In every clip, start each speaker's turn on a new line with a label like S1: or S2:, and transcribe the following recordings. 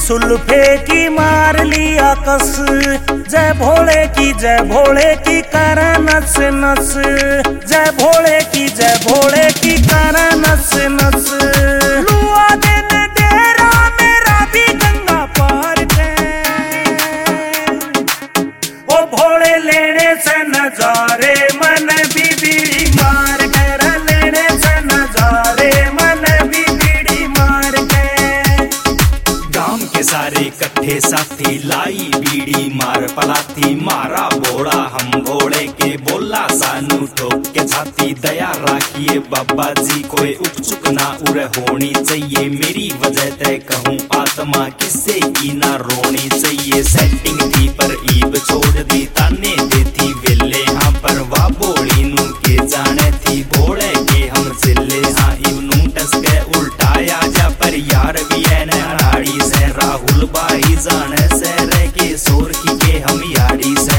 S1: सुल्फे की मार लिया कस, जय भोले की कर नस नस, जय भोले की कर नस नस। लुआ देने डेरा मेरा भी गंगा पार है, ओ भोले लेने से नजारे मन भी बीड़ी मार कर, लेने से नजारे मन भी बीड़ी मार के।
S2: गांव के सारे इकट्ठे साथी लाई बीड़ी मार पलाती, मारा बोड़ा हम घोड़े के बोला सानू ठोक के छाती। दया राखिए बाबा जी कोई उकचुक ना उरे होनी चाहिए, मेरी वजह तय कहूँ आत्मा किसे की ना रोनी चाहिए। सेटिंग थी पर ईब छोड़ दी ताने देती वेले, हाँ पर वाह बोली नू के जाने थी भोड़े के हम जिले। हाँ इब नू टस के उल्टाया जा पर यार भी है नाड़ी से, राहुल भाई जाने से रह के सोर की के हम यारी से।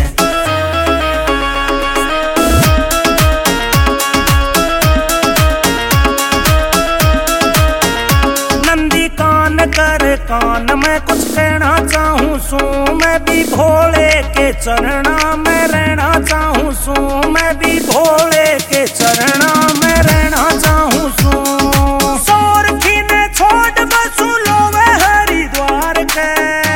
S1: नंदी कान कर कान मैं कुछ कहना चाहूँ सू, मैं भी भोले के चरणा में रहना चाहूँ सू, मैं भी भोले के चरणा में रहना चाहूँ सू। सोर की ने छोड़ बसू लोवे हरिद्वार के,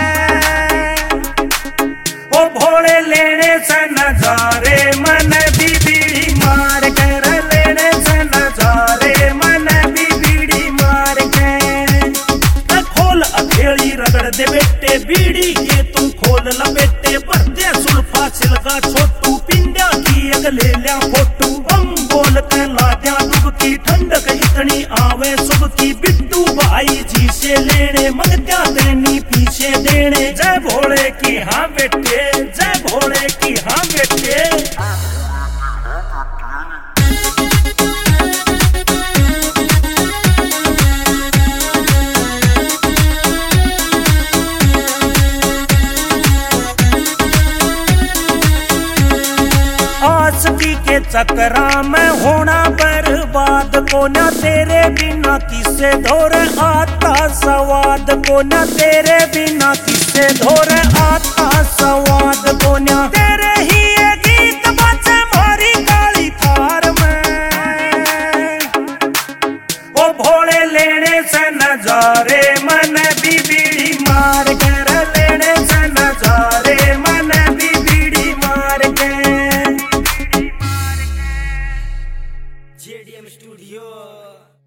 S1: ओ भोले लेने से नजारे मन भी बीड़ी मार कर, लेने से नजारे मन भी बीड़ी मार के। खोल अधेड़ी रगड़ दे बेटे बीड़ी के तू खोल लपेटे, भरते सुल्फा छिलका छोटू पिंडा की अगले लिया फोटू। हम बोल के लाद्या डुबकी ठंडक इतनी आवे सुबह की, बिट्टू भाई जी से लेने मंगत्या देनी पीछे देने। जय भोले की हाँ बेटे, जय भोले की हाँ बेटे। आसकी के चक्रा में होना बर्बाद को ना, तेरे बिना किसे धोरे आता स्वाद को ना, तेरे बिना किसे धोरे आता स्वाद को ना। तेरे ही ये गीत बचे मोरी काली थार में, ओ भोले लेने से नजारे मन भी बीड़ी मार कर, लेने से नजारे मन भी बीड़ी मार के।
S2: JDM studio.